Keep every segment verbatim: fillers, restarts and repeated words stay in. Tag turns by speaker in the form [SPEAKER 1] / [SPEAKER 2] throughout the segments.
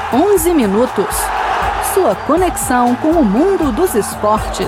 [SPEAKER 1] onze minutos. Sua conexão com o mundo dos esportes.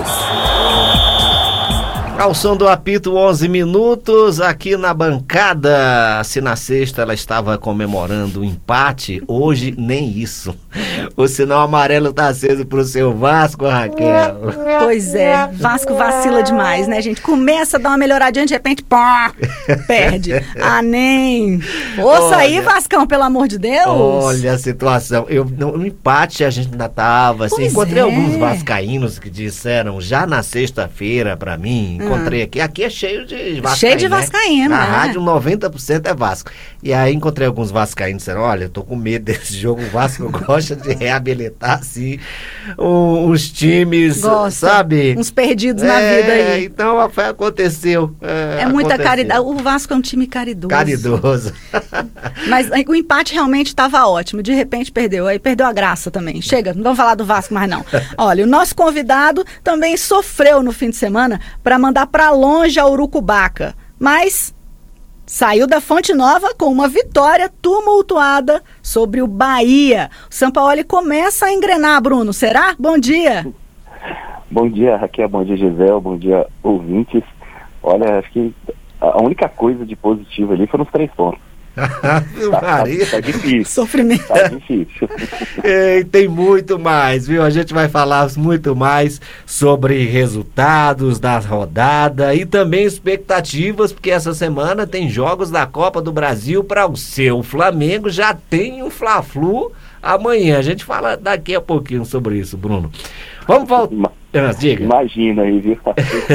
[SPEAKER 2] Ao som do apito, onze minutos, aqui na bancada. Se na sexta ela estava comemorando o empate, hoje nem isso. O sinal amarelo tá aceso pro seu Vasco, Raquel.
[SPEAKER 1] Pois é, Vasco vacila demais, né, gente? Começa a dar uma melhoradinha, de repente, pá, perde. Ah, nem. Ouça aí, Vascão, pelo amor de Deus.
[SPEAKER 2] Olha a situação. Eu, no, no empate a gente ainda tava, assim,
[SPEAKER 1] Pois
[SPEAKER 2] encontrei
[SPEAKER 1] é.
[SPEAKER 2] alguns vascaínos que disseram, já na sexta-feira pra mim, encontrei aqui, aqui é cheio de vascaíno,
[SPEAKER 1] Cheio de vascaíno,
[SPEAKER 2] né? Na
[SPEAKER 1] né?
[SPEAKER 2] rádio noventa por cento é Vasco. E aí encontrei alguns vascaínos que disseram, olha, eu tô com medo desse jogo, o Vasco gosta de reabilitar, assim, um, os times,
[SPEAKER 1] Gosta.
[SPEAKER 2] sabe?
[SPEAKER 1] Uns perdidos na
[SPEAKER 2] É,
[SPEAKER 1] vida aí.
[SPEAKER 2] então aconteceu. É,
[SPEAKER 1] É muita
[SPEAKER 2] aconteceu.
[SPEAKER 1] caridade. O Vasco é um time caridoso.
[SPEAKER 2] Caridoso.
[SPEAKER 1] Mas aí, o empate realmente estava ótimo. De repente perdeu. Aí perdeu a graça também. Chega, não vamos falar do Vasco mais não. Olha, o nosso convidado também sofreu no fim de semana para mandar para longe a Urucubaca. Mas saiu da Fonte Nova com uma vitória tumultuada sobre o Bahia. O Sampaoli começa a engrenar, Bruno. Será? Bom dia.
[SPEAKER 3] Bom dia, Raquel. Bom dia, Gisele. Bom dia, ouvintes. Olha, acho que a única coisa de positivo ali foram os três pontos. Tá, tá, tá difícil.
[SPEAKER 1] Sofrimento.
[SPEAKER 3] Tá difícil.
[SPEAKER 2] E tem muito mais, viu? A gente vai falar muito mais sobre resultados da rodada e também expectativas, porque essa semana tem jogos da Copa do Brasil para o seu Flamengo. Já tem o Fla-Flu amanhã. A gente fala daqui a pouquinho sobre isso, Bruno. Vamos voltar. Ah, diga.
[SPEAKER 3] Imagina aí, viu?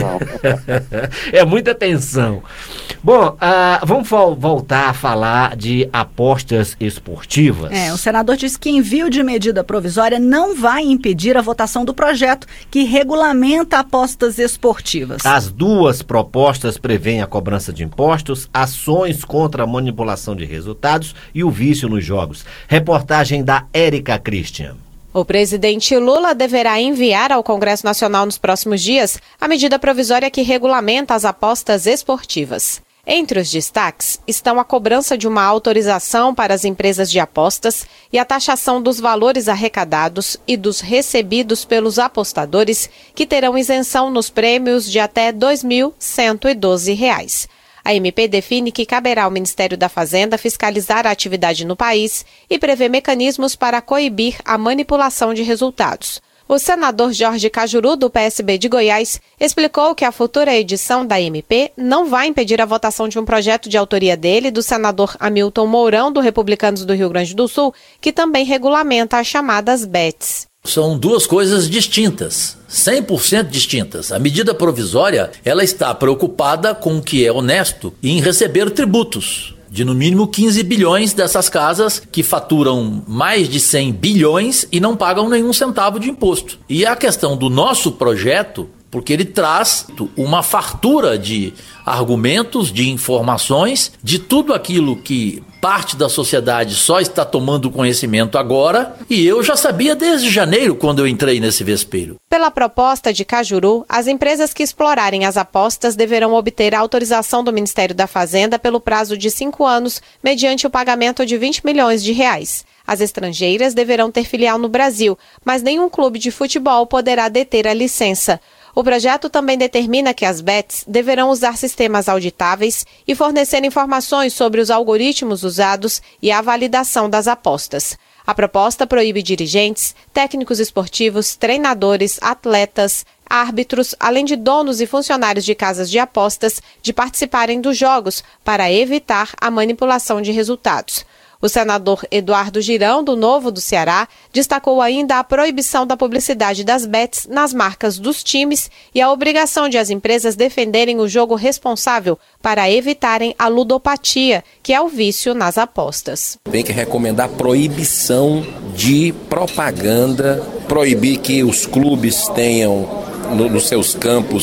[SPEAKER 2] É muita tensão. Bom, uh, vamos vo- voltar a falar de apostas esportivas.
[SPEAKER 1] É, o senador disse que envio de medida provisória não vai impedir a votação do projeto que regulamenta apostas esportivas.
[SPEAKER 2] As duas propostas prevêem a cobrança de impostos, ações contra a manipulação de resultados e o vício nos jogos. Reportagem da Érica Christian.
[SPEAKER 4] O presidente Lula deverá enviar ao Congresso Nacional nos próximos dias a medida provisória que regulamenta as apostas esportivas. Entre os destaques estão a cobrança de uma autorização para as empresas de apostas e a taxação dos valores arrecadados e dos recebidos pelos apostadores, que terão isenção nos prêmios de até dois mil cento e doze reais. A M P define que caberá ao Ministério da Fazenda fiscalizar a atividade no país e prevê mecanismos para coibir a manipulação de resultados. O senador Jorge Cajuru, do P S B de Goiás, explicou que a futura edição da M P não vai impedir a votação de um projeto de autoria dele, do senador Hamilton Mourão, do Republicanos do Rio Grande do Sul, que também regulamenta as chamadas bets.
[SPEAKER 5] São duas coisas distintas, cem por cento distintas. A medida provisória, ela está preocupada com o que é honesto e em receber tributos de no mínimo quinze bilhões dessas casas que faturam mais de cem bilhões e não pagam nenhum centavo de imposto. E a questão do nosso projeto, porque ele traz uma fartura de argumentos, de informações, de tudo aquilo que parte da sociedade só está tomando conhecimento agora, e eu já sabia desde janeiro, quando eu entrei nesse vespeiro.
[SPEAKER 4] Pela proposta de Cajuru, as empresas que explorarem as apostas deverão obter a autorização do Ministério da Fazenda pelo prazo de cinco anos, mediante o pagamento de vinte milhões de reais. As estrangeiras deverão ter filial no Brasil, mas nenhum clube de futebol poderá deter a licença. O projeto também determina que as bets deverão usar sistemas auditáveis e fornecer informações sobre os algoritmos usados e a validação das apostas. A proposta proíbe dirigentes, técnicos esportivos, treinadores, atletas, árbitros, além de donos e funcionários de casas de apostas, de participarem dos jogos para evitar a manipulação de resultados. O senador Eduardo Girão, do Novo do Ceará, destacou ainda a proibição da publicidade das bets nas marcas dos times e a obrigação de as empresas defenderem o jogo responsável para evitarem a ludopatia, que é o vício nas apostas.
[SPEAKER 6] Tem que recomendar proibição de propaganda, proibir que os clubes tenham no, nos seus campos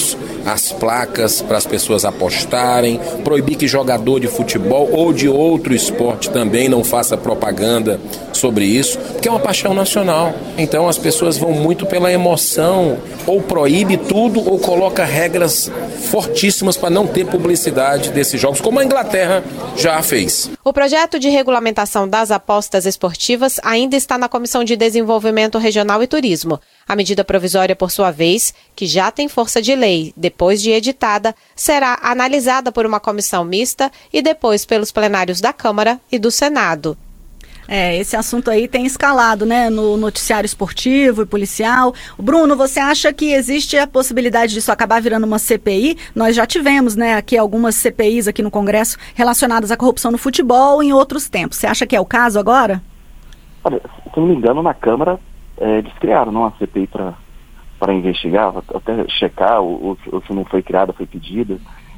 [SPEAKER 6] as placas para as pessoas apostarem, proibir que jogador de futebol ou de outro esporte também não faça propaganda sobre isso, porque é uma paixão nacional. Então as pessoas vão muito pela emoção, ou proíbe tudo ou coloca regras fortíssimas para não ter publicidade desses jogos, como a Inglaterra já fez.
[SPEAKER 4] O projeto de regulamentação das apostas esportivas ainda está na Comissão de Desenvolvimento Regional e Turismo. A medida provisória, por sua vez, que já tem força de lei, depois de editada, será analisada por uma comissão mista e depois pelos plenários da Câmara e do Senado.
[SPEAKER 1] É, esse assunto aí tem escalado, né, no noticiário esportivo e policial. Bruno, você acha que existe a possibilidade disso acabar virando uma C P I? Nós já tivemos, né, aqui algumas C P Is aqui no Congresso relacionadas à corrupção no futebol em outros tempos. Você acha que é o caso agora?
[SPEAKER 3] Olha, se não me engano, na Câmara é, eles criaram não, uma C P I para investigar, até checar ou, ou se não foi criada, foi pedida.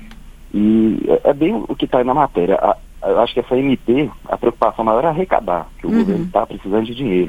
[SPEAKER 3] E é, é bem o que está aí na matéria. A, Eu acho que essa M P, a preocupação maior é arrecadar, que o uhum. governo está precisando de dinheiro.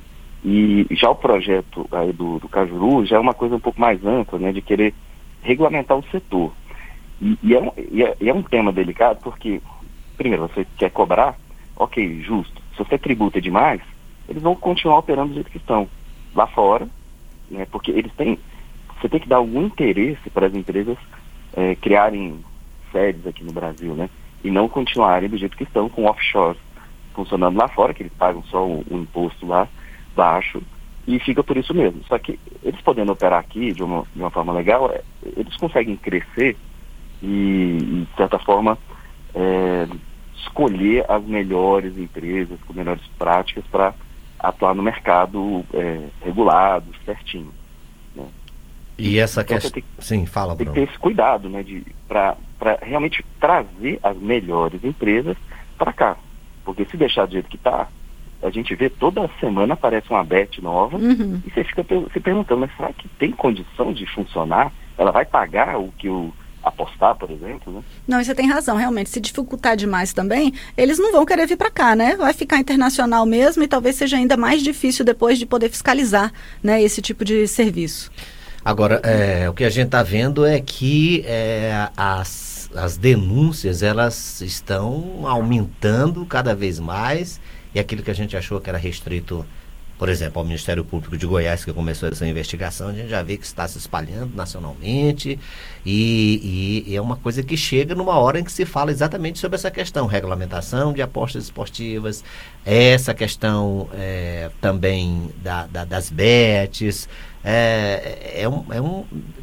[SPEAKER 3] E já o projeto aí do, do Cajuru já é uma coisa um pouco mais ampla, né, de querer regulamentar o setor. E, e, é um, e, é, e é um tema delicado porque, primeiro, você quer cobrar, ok, justo. Se você tributa demais, eles vão continuar operando do jeito que estão. Lá fora, né, porque eles têm, você tem que dar algum interesse para as empresas é, criarem sedes aqui no Brasil, né? E não continuarem do jeito que estão, com offshore funcionando lá fora, que eles pagam só um, um imposto lá baixo, e fica por isso mesmo. Só que eles podendo operar aqui de uma, de uma forma legal, é, eles conseguem crescer e, e de certa forma, é, escolher as melhores empresas, com melhores práticas para atuar no mercado é, regulado, certinho. Né?
[SPEAKER 2] E essa
[SPEAKER 3] então,
[SPEAKER 2] questão...
[SPEAKER 3] Tem,
[SPEAKER 2] Sim, fala,
[SPEAKER 3] Tem
[SPEAKER 2] Bruno.
[SPEAKER 3] que ter esse cuidado, né, de, para para realmente trazer as melhores empresas para cá. Porque se deixar do jeito que está, a gente vê toda semana aparece uma bet nova uhum. e você fica se perguntando, mas será que tem condição de funcionar? Ela vai pagar o que o apostar, por exemplo, né?
[SPEAKER 1] Não, você tem razão, realmente. Se dificultar demais também, eles não vão querer vir para cá, né? Vai ficar internacional mesmo e talvez seja ainda mais difícil depois de poder fiscalizar, né, esse tipo de serviço.
[SPEAKER 2] Agora, é, o que a gente está vendo é que é, as, as denúncias, elas estão aumentando cada vez mais, e aquilo que a gente achou que era restrito, por exemplo, ao Ministério Público de Goiás, que começou essa investigação, a gente já vê que está se espalhando nacionalmente, e, e, e é uma coisa que chega numa hora em que se fala exatamente sobre essa questão, regulamentação de apostas esportivas, essa questão é, também da, da, das bets. É, é, um, é um,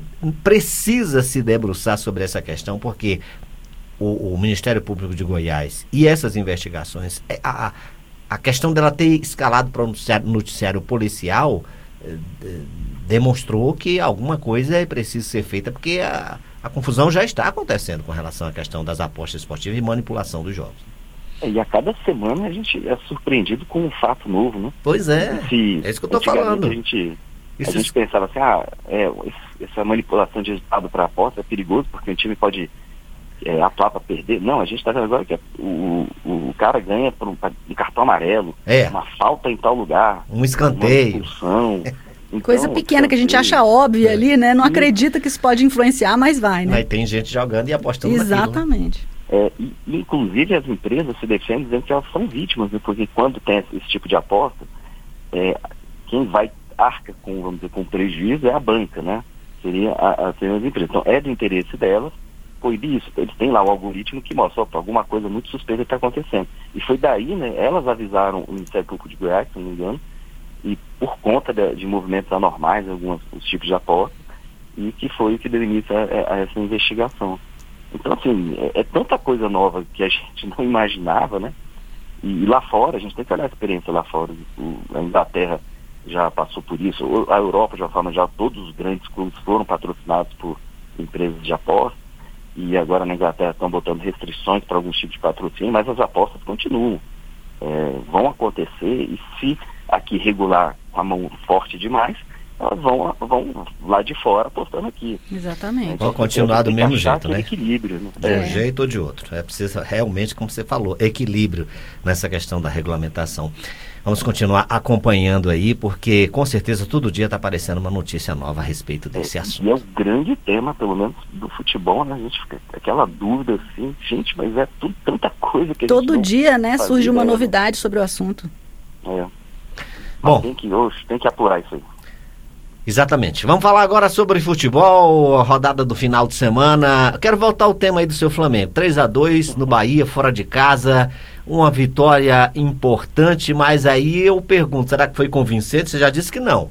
[SPEAKER 2] precisa se debruçar sobre essa questão, porque o, o Ministério Público de Goiás e essas investigações, a, a questão dela ter escalado para o noticiário, noticiário policial eh, demonstrou que alguma coisa é preciso ser feita, porque a, a confusão já está acontecendo com relação à questão das apostas esportivas e manipulação dos jogos.
[SPEAKER 3] É, e a cada semana a gente é surpreendido com um fato novo, né?
[SPEAKER 2] Pois é,
[SPEAKER 3] Se,
[SPEAKER 2] é isso que eu estou falando.
[SPEAKER 3] A gente...
[SPEAKER 2] Isso
[SPEAKER 3] a gente pensava assim, ah, é, essa manipulação de resultado para aposta é perigoso porque o time pode é, atuar para perder. Não, a gente está vendo agora que o, o, o cara ganha por um, um cartão amarelo,
[SPEAKER 2] é.
[SPEAKER 3] uma falta em tal lugar,
[SPEAKER 2] um escanteio,
[SPEAKER 3] uma expulsão. Então,
[SPEAKER 1] coisa pequena que a gente acha óbvia é. ali, né? Não acredita que isso pode influenciar, mas vai, né?
[SPEAKER 2] Aí tem gente jogando e apostando
[SPEAKER 1] Exatamente.
[SPEAKER 3] É, e, inclusive as empresas se defendem dizendo que elas são vítimas, né? Porque quando tem esse tipo de aposta, é, quem vai arca com, vamos dizer, com prejuízo é a banca, né? Seria a, a, seriam as empresas. Então é do interesse delas proibir isso. Eles têm lá o algoritmo que mostra, opa, alguma coisa muito suspeita está acontecendo. E foi daí, né? Elas avisaram o Ministério Público de Goiás, se não me engano, e por conta de, de movimentos anormais, alguns os tipos de aposta, e que foi o que deu início a, a essa investigação. Então, assim, é, é tanta coisa nova que a gente não imaginava, né? E, e lá fora, a gente tem que olhar a experiência lá fora. O, a Inglaterra já passou por isso, a Europa, de uma forma já, todos os grandes clubes foram patrocinados por empresas de aposta, e agora na Inglaterra estão botando restrições para alguns tipos de patrocínio, mas as apostas continuam, é, vão acontecer, e se aqui regular com a mão forte demais, elas vão, vão lá de fora apostando aqui.
[SPEAKER 1] Exatamente.
[SPEAKER 2] Vão continuar do mesmo jeito, né?
[SPEAKER 3] Equilíbrio, né?
[SPEAKER 2] De um
[SPEAKER 1] É.
[SPEAKER 2] jeito ou de outro. É preciso realmente, como você falou, equilíbrio nessa questão da regulamentação. Vamos continuar acompanhando aí, porque com certeza todo dia está aparecendo uma notícia nova a respeito desse
[SPEAKER 3] É,
[SPEAKER 2] assunto.
[SPEAKER 3] e é o grande tema, pelo menos, do futebol, né? A gente fica aquela dúvida assim, gente, mas é tudo, tanta coisa que a gente
[SPEAKER 1] Todo
[SPEAKER 3] não
[SPEAKER 1] dia, né,
[SPEAKER 3] fazia
[SPEAKER 1] surge uma
[SPEAKER 3] ideia, né?
[SPEAKER 1] novidade sobre o assunto.
[SPEAKER 3] É.
[SPEAKER 2] Bom.
[SPEAKER 3] Mas tem que, hoje, tem que apurar isso aí.
[SPEAKER 2] Exatamente. Vamos falar agora sobre futebol, a rodada do final de semana. Quero voltar ao tema aí do seu Flamengo. três a dois no Bahia, fora de casa. Uma vitória importante, mas aí eu pergunto, será que foi convincente? Você já disse que não.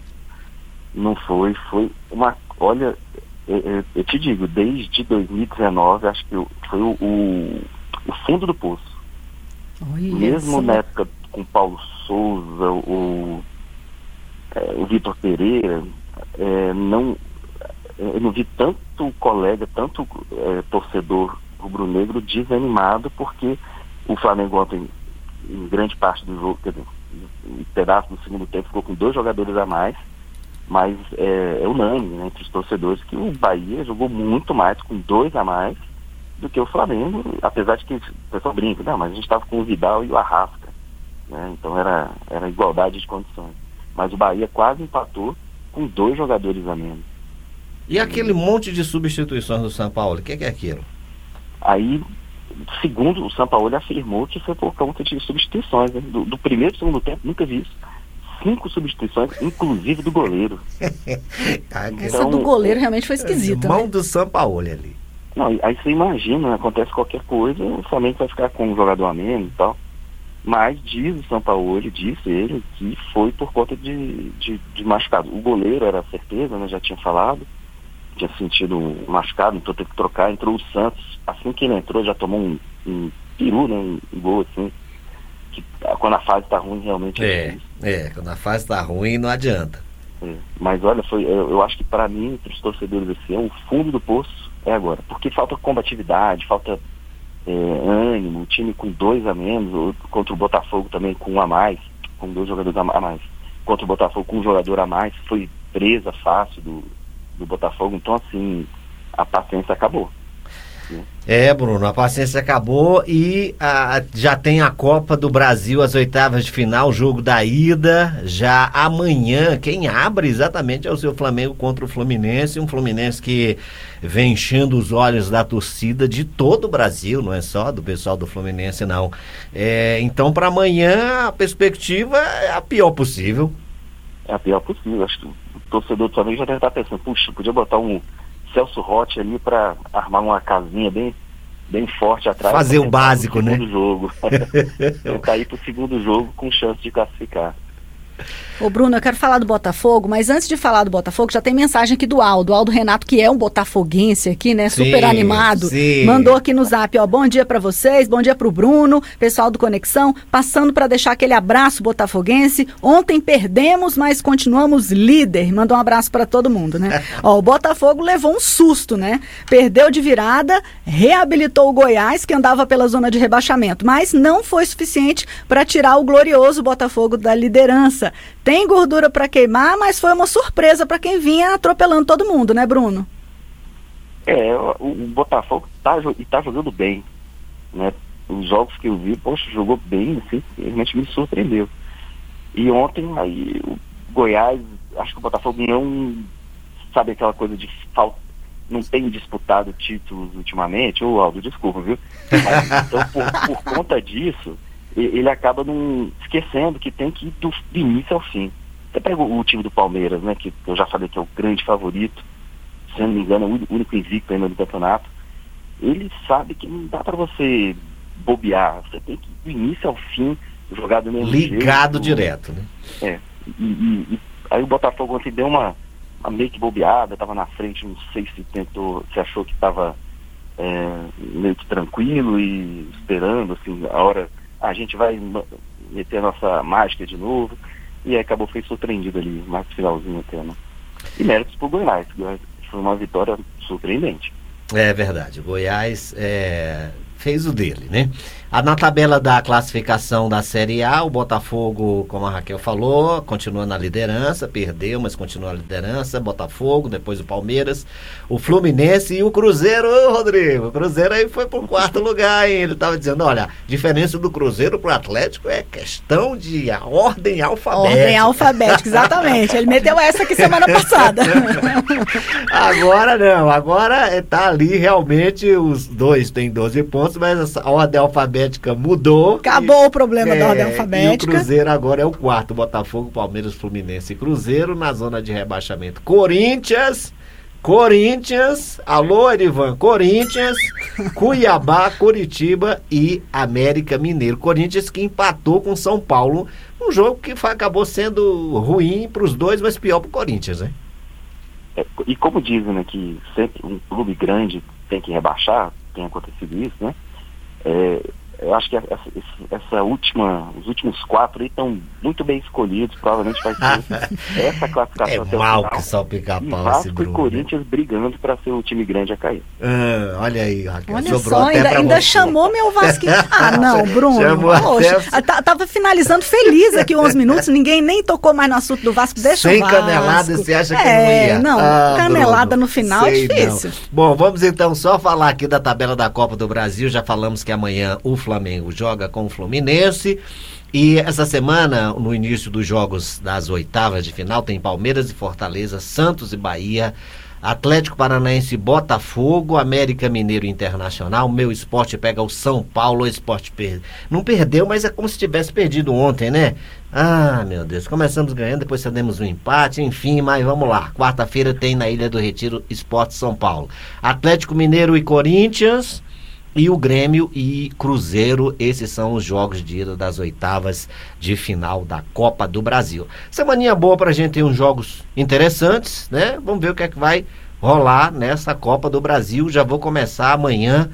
[SPEAKER 3] Não foi, foi uma... Olha, eu, eu- eu te digo, desde dois mil e dezenove, acho que eu- foi o, o, o fundo do poço.
[SPEAKER 1] Olha
[SPEAKER 3] Mesmo
[SPEAKER 1] só.
[SPEAKER 3] na época com o Paulo Souza, o, é, o Vitor Pereira, é, não, eu não vi tanto colega, tanto é, torcedor rubro-negro desanimado, porque o Flamengo ontem, em grande parte do jogo, quer dizer, um pedaço do segundo tempo, ficou com dois jogadores a mais, mas é, é unânime, né, entre os torcedores que o Bahia jogou muito mais com dois a mais do que o Flamengo, apesar de que o pessoal brinca, não, mas a gente estava com o Vidal e o Arrasca, né, então era, era igualdade de condições. Mas o Bahia quase empatou com dois jogadores a menos.
[SPEAKER 2] E aquele monte de substituições do São Paulo, o que, que é aquilo?
[SPEAKER 3] Aí, segundo o Sampaoli afirmou que foi por conta de substituições, né? do, do primeiro e segundo tempo, nunca vi isso. Cinco substituições, inclusive do goleiro.
[SPEAKER 1] Essa
[SPEAKER 3] Então,
[SPEAKER 1] do goleiro realmente foi esquisita,
[SPEAKER 2] Mão
[SPEAKER 1] né?
[SPEAKER 2] do Sampaoli ali.
[SPEAKER 3] Não, aí você imagina, né, acontece qualquer coisa, o Flamengo vai ficar com um jogador a menos e tal. Mas diz o Sampaoli, disse ele, que foi por conta de, de, de machucado. O goleiro era certeza, né, já tinha falado, tinha sentido um machucado, então teve que trocar. Entrou o Santos, assim que ele entrou, já tomou um, um peru, né, um gol assim, que quando a fase tá ruim realmente
[SPEAKER 2] É,
[SPEAKER 3] isso.
[SPEAKER 2] é, quando a fase tá ruim não adianta.
[SPEAKER 3] É. Mas olha, foi, eu, eu acho que para mim, para os torcedores esse ano, o fundo do poço é agora, porque falta combatividade, falta é, ânimo, o time com dois a menos, ou contra o Botafogo também com um a mais, com dois jogadores a mais, contra o Botafogo com um jogador a mais, foi presa fácil do, do Botafogo, então assim, a paciência acabou.
[SPEAKER 2] É, Bruno, a paciência acabou e a, já tem a Copa do Brasil, as oitavas de final, jogo da ida, já amanhã. Quem abre exatamente é o seu Flamengo contra o Fluminense, um Fluminense que vem enchendo os olhos da torcida de todo o Brasil, não é só do pessoal do Fluminense, não. É, então, para amanhã, a perspectiva é a pior possível.
[SPEAKER 3] É a pior possível, acho que o torcedor do Flamengo já deve estar pensando, puxa, podia botar um Celso Rotti ali para armar uma casinha bem, bem forte atrás.
[SPEAKER 2] Fazer o básico, né?
[SPEAKER 3] Segundo jogo. Tentar ir pro segundo jogo com chance de classificar.
[SPEAKER 1] Ô Bruno, eu quero falar do Botafogo, mas antes de falar do Botafogo, já tem mensagem aqui do Aldo, Aldo Renato, que é um botafoguense aqui, né, super
[SPEAKER 2] Sim,
[SPEAKER 1] animado,
[SPEAKER 2] sim.
[SPEAKER 1] mandou aqui no zap, ó, bom dia pra vocês, bom dia pro Bruno, pessoal do Conexão, passando pra deixar aquele abraço botafoguense, ontem perdemos, mas continuamos líder, mandou um abraço pra todo mundo, né, ó, o Botafogo levou um susto, né, perdeu de virada, reabilitou o Goiás, que andava pela zona de rebaixamento, mas não foi suficiente pra tirar o glorioso Botafogo da liderança. Tem gordura para queimar, mas foi uma surpresa para quem vinha atropelando todo mundo, né, Bruno?
[SPEAKER 3] É, o, o Botafogo tá, e tá jogando bem, né? Os jogos que eu vi, poxa, jogou bem, assim, realmente me surpreendeu. E ontem, aí, o Goiás, acho que o Botafogo não, sabe aquela coisa de falta, não tem disputado títulos ultimamente, ô Aldo, desculpa, viu? Mas, então, por, por conta disso, ele acaba não esquecendo que tem que ir do, do início ao fim. Você pega o, o time do Palmeiras, né, que eu já falei que é o grande favorito, se não me engano, é o único invicto ainda no campeonato. Ele sabe que não dá para você bobear, você tem que ir do início ao fim, jogar do mesmo jeito.
[SPEAKER 2] Ligado direto, né?
[SPEAKER 3] É, e, e, e aí o Botafogo ontem deu uma, uma meio que bobeada, estava na frente, não sei se tentou, se achou que estava é, meio que tranquilo e esperando, assim, a hora... a gente vai meter a nossa mágica de novo, e aí acabou, foi surpreendido ali, mais no finalzinho até, né? E méritos pro Goiás, foi uma vitória surpreendente.
[SPEAKER 2] É verdade, o Goiás é, fez o dele, né? A, na tabela da classificação da Série A, o Botafogo, como a Raquel falou, continua na liderança, perdeu, mas continua na liderança. Botafogo, depois o Palmeiras, o Fluminense e o Cruzeiro. Ô, Rodrigo, o Cruzeiro aí foi pro quarto lugar, hein? Ele tava dizendo, olha, a diferença do Cruzeiro pro Atlético é questão de ordem alfabética.
[SPEAKER 1] Ordem alfabética, exatamente. Ele meteu essa aqui semana passada.
[SPEAKER 2] Agora não, agora tá ali realmente, os dois têm doze pontos, mas a ordem alfabética mudou.
[SPEAKER 1] Acabou e, o problema é, da ordem
[SPEAKER 2] E
[SPEAKER 1] alfabética.
[SPEAKER 2] o Cruzeiro agora é o quarto. Botafogo, Palmeiras, Fluminense e Cruzeiro na zona de rebaixamento. Corinthians, Corinthians, alô Erivan, Corinthians, Cuiabá, Curitiba e América Mineiro. Corinthians que empatou com São Paulo, um jogo que foi, acabou sendo ruim para os dois, mas pior para o Corinthians, né?
[SPEAKER 3] É, e como dizem, né, que sempre um clube grande tem que rebaixar, tem acontecido isso, né? É, eu acho que essa, essa última, os últimos quatro aí estão muito bem escolhidos, provavelmente vai ser essa classificação
[SPEAKER 2] é
[SPEAKER 3] até
[SPEAKER 2] mal
[SPEAKER 3] o final.
[SPEAKER 2] Que só pica-pau
[SPEAKER 3] Vasco
[SPEAKER 2] esse Bruno,
[SPEAKER 3] e Corinthians né? brigando para ser o time grande a cair.
[SPEAKER 2] Ah, olha aí, Raquel.
[SPEAKER 1] Olha só, ainda, ainda chamou meu Vasquinho. Ah, não, Bruno. Poxa, até... tava finalizando feliz aqui onze minutos, ninguém nem tocou mais no assunto do Vasco. Deixa
[SPEAKER 2] Sem
[SPEAKER 1] o Vasco.
[SPEAKER 2] canelada, você acha que
[SPEAKER 1] é,
[SPEAKER 2] não ia?
[SPEAKER 1] Não,
[SPEAKER 2] ah,
[SPEAKER 1] canelada
[SPEAKER 2] Bruno,
[SPEAKER 1] no final é difícil.
[SPEAKER 2] Não. Bom, vamos então só falar aqui da tabela da Copa do Brasil. Já falamos que amanhã o Flamengo joga com o Fluminense. E essa semana, no início dos jogos das oitavas de final, tem Palmeiras e Fortaleza, Santos e Bahia, Atlético Paranaense e Botafogo, América Mineiro e Internacional. Meu Sport pega o São Paulo. O Sport per... não perdeu, mas é como se tivesse perdido ontem, né? Ah, meu Deus, começamos ganhando, depois cedemos um empate, enfim, mas vamos lá. Quarta-feira tem na Ilha do Retiro Sport São Paulo. Atlético Mineiro e Corinthians. E o Grêmio e Cruzeiro, esses são os jogos de ida das oitavas de final da Copa do Brasil. Semaninha boa pra gente ter uns jogos interessantes, né? Vamos ver o que é que vai rolar nessa Copa do Brasil. Já vou começar amanhã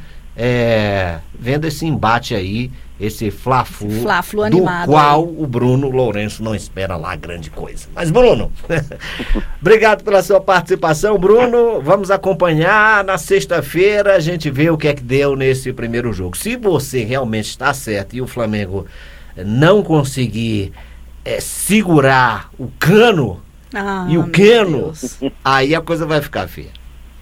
[SPEAKER 2] é, vendo esse embate aí, esse Fla-Flu,
[SPEAKER 1] Fla-Flu
[SPEAKER 2] do
[SPEAKER 1] animado
[SPEAKER 2] qual
[SPEAKER 1] aí.
[SPEAKER 2] O Bruno Lourenço não espera lá grande coisa. Mas Bruno, obrigado pela sua participação, Bruno. Vamos acompanhar na sexta-feira, a gente vê o que é que deu nesse primeiro jogo. Se você realmente está certo e o Flamengo não conseguir é, segurar o cano
[SPEAKER 1] ah,
[SPEAKER 2] e o queno, aí a coisa vai ficar feia.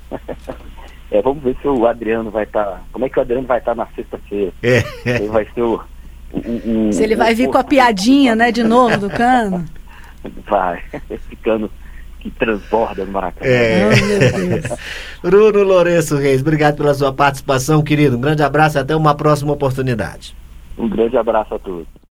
[SPEAKER 3] É, vamos ver se o Adriano vai estar... Tá, como é que o Adriano vai estar tá na sexta-feira?
[SPEAKER 2] É.
[SPEAKER 3] Ele vai ser o... o, o
[SPEAKER 1] se ele
[SPEAKER 3] o,
[SPEAKER 1] vai vir
[SPEAKER 3] o,
[SPEAKER 1] com a piadinha, né, de novo, do cano.
[SPEAKER 3] Vai. Esse cano que transborda no Maracanã.
[SPEAKER 2] É.
[SPEAKER 1] Oh, meu Deus.
[SPEAKER 2] Bruno Lourenço Reis, obrigado pela sua participação, querido. Um grande abraço e até uma próxima oportunidade.
[SPEAKER 3] Um grande abraço a todos.